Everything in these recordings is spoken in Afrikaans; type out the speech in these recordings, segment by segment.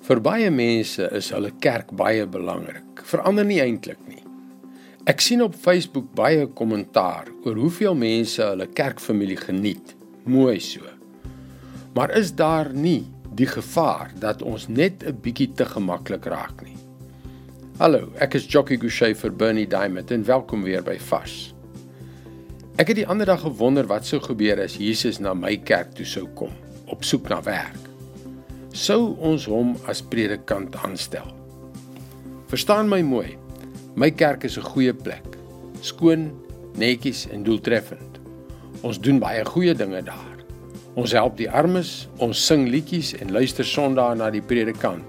Vir baie mense is hulle kerk baie belangrik, vir ander nie eintlik nie. Ek sien op Facebook baie kommentaar oor hoeveel mense hulle kerkfamilie geniet, mooi so. Maar is daar nie die gevaar dat ons net 'n bietjie te gemaklik raak nie? Hallo, ek is Jockey Gouchee vir Bernie Diamond en welkom weer by Vars. Ek het die ander dag gewonder wat sou gebeur as Jesus na my kerk toe sou kom, op soek na werk. Sou ons hom as predikant aanstel? Verstaan my mooi, my kerk is 'n goeie plek, skoon, netjies en doeltreffend. Ons doen baie goeie dinge daar. Ons help die armes, ons sing liedjies en luister Sondae na die predikant.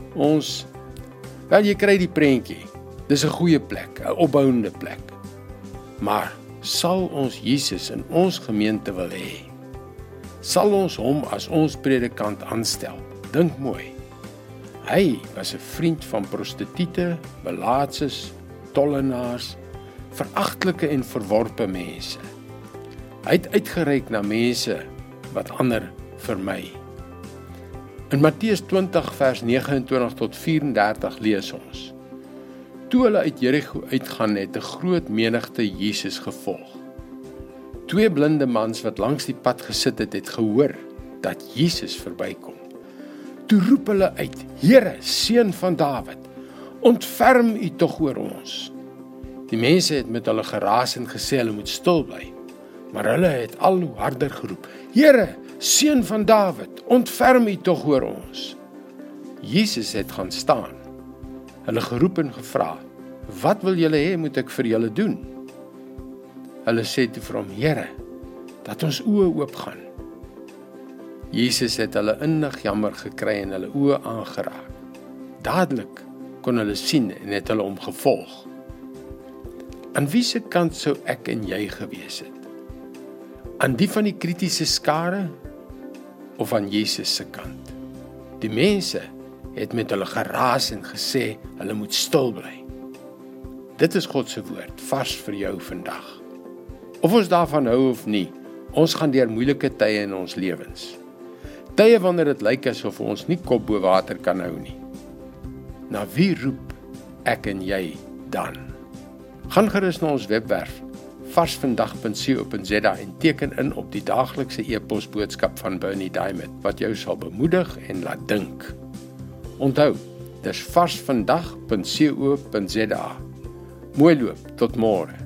Jy kry die prentjie, dis 'n goeie plek, 'n opbouende plek. Maar sal ons Jesus in ons gemeente wil hê? Sal ons hom as ons predikant aanstel? Dink mooi. Hy was 'n vriend van prostituie, melaatses, tollenaars, veragtelike en verworpe mense. Hy het uitgereik na mense wat ander vermy. In Matteus 20 vers 29 tot 34 lees ons: Toe hulle uit Jerigo uitgaan, het 'n groot menigte Jesus gevolg. 2 blinde mans wat langs die pad gesit het gehoor dat Jesus verbykom. Toe roep hulle uit: Here, seun van Dawid, ontferm u tog oor ons. Die mense het met hulle geraas en gesê hulle moet stil bly, maar hulle het al hoe harder geroep: Here, seun van Dawid, ontferm u tog oor ons. Jesus het gaan staan, hulle geroep en gevra: Wat wil julle hê moet ek vir julle doen? Hulle sê toe vir hom: Here, dat ons oë oopgaan. Jesus het hulle innig jammer gekry en hulle oë aangeraak. Dadelik kon hulle sien en het hulle hom gevolg. Aan wie se kant sou ek en jy gewees het? Aan die van die kritiese skare of aan Jesus se kant? Die mense het met hulle geraas en gesê hulle moet stil bly. Dit is God se woord, vars vir jou vandag. Of ons daarvan hou of nie, ons gaan deur moeilike tye in ons lewens. Tye wanneer dit lyk asof ons nie kop bo water kan hou nie. Na wie roep ek en jy dan? Gaan gerus na ons webwerf varsvandag.co.za en teken in op die daaglikse e-posboodskap van Bernie Diamond wat jou sal bemoedig en laat dink. Onthou, dis varsvandag.co.za. Mooi loop, tot môre.